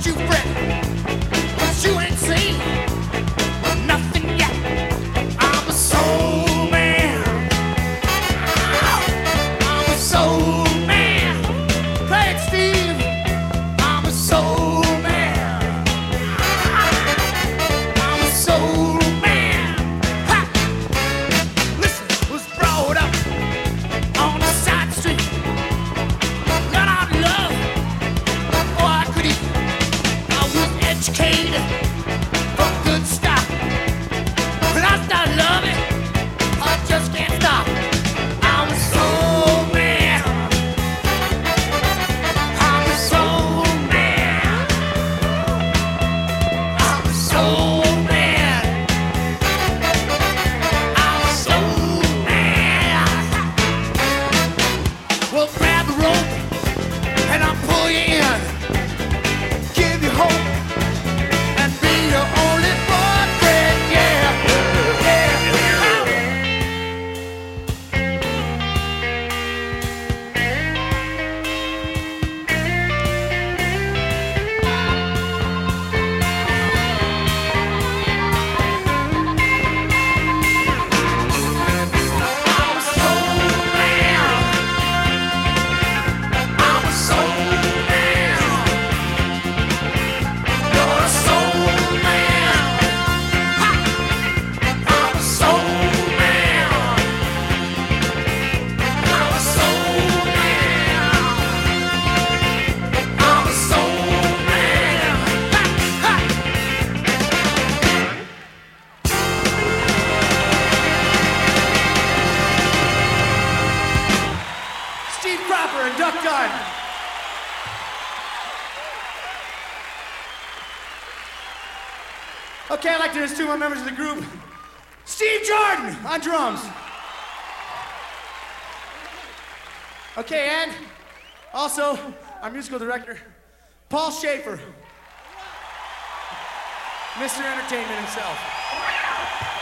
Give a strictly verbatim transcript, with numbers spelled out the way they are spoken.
you fret, 'cause you ain't seen nothing yet. I'm a soul man. I'm a soul man. Play it, Steve. I'm a soul man. I'm a soul man. Ha! Listen, was brought up on the side street. Got out love, oh I could eat. I was educated from good stock. When I start loving, I just can't stop. I'm a soul man. I'm a soul man. I'm a soul man. I'm a soul man. Well, grab the rope and I'll pull you in. Give you hope and be your only boyfriend. Yeah, yeah, yeah. I'm a soul man. I'm a soul man. You're a soul man. Ha! I'm a soul man. I'm a soul man. I'm a soul man. Ha! Ha! Steve Cropper and Duck Garden. Okay, I'd like to introduce two more members of the group. Steve Jordan on drums. Okay, and also our musical director, Paul Schaefer, Mister Entertainment himself.